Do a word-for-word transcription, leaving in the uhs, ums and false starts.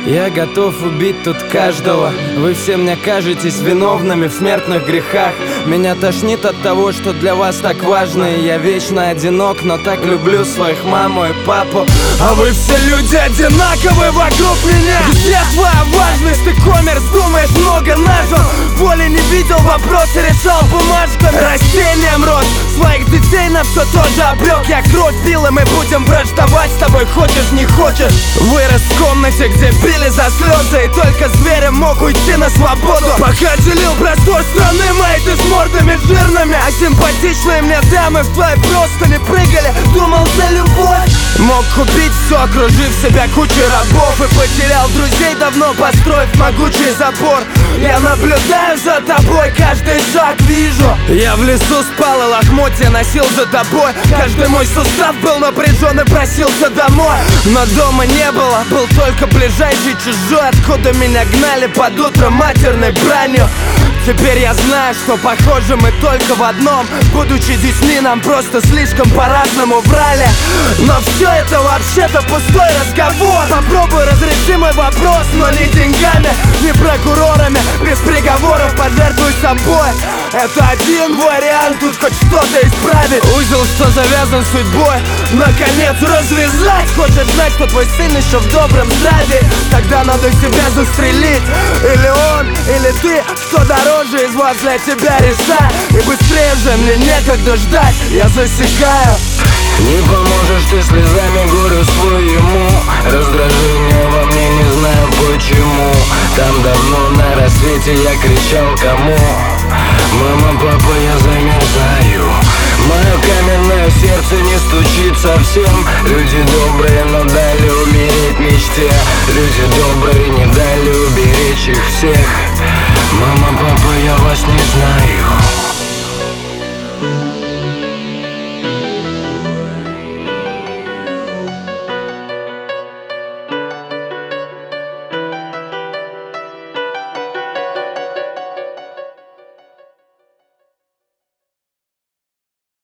Я готов убить тут каждого. Вы все мне кажетесь виновными в смертных грехах. Меня тошнит от того, что для вас так важно. И я вечно одинок, но так люблю своих маму и папу. А вы все люди одинаковые вокруг меня. Где твоя важность? Ты коммерс, думаешь, много нажил. Воли не видел, вопросы решал бумажками. Растением рос, своих детей на все тоже обрек. Я кровь пил, и мы будем враждовать с тобой, хочешь не хочешь. Вырос в комнате, где били за слезы, и только зверем мог уйти на свободу. Пока делил простор страны моей, ты с мордами жирными. А симпатичные мне дамы в твои просто не прыгали. Думал за любовь. Мог купить все, окружив себя кучей рабов. И потерял друзей, давно построив могучий забор. Я наблюдаю за тобой, каждый шаг вижу. Я в лесу спал, и лохмотья носил за тобой. Каждый мой сустав был напряжен и просился домой. Но дома не было, был только ближайший чужой. Откуда меня гнали под утро матерной бранью. Теперь я знаю, что похожи мы только в одном. Будучи детьми, нам просто слишком по-разному врали. Но все это вообще-то пустой разговор. Попробуй разреши мой вопрос, но не деньгами, не прокурорами. Без приговоров пожертвуй собой. Это один вариант, тут хоть что-то исправить. Узел, что завязан судьбой, наконец развязать. Хочешь знать, что твой сын еще в добром здравии? Тогда надо себя застрелить. Или он, или ты, кто дороже из вас для тебя решай. И быстрее же, мне некогда ждать, я засекаю. Не поможешь ты слезами горю своему. Раздражение во мне, не знаю почему. Там давно на рассвете я кричал кому: мама, папа, я замерзаю. Мое каменное сердце не стучит совсем. Люди добрые, но дали умереть мечте. Люди добрые, не дали уберечь их всех. Мама, папа,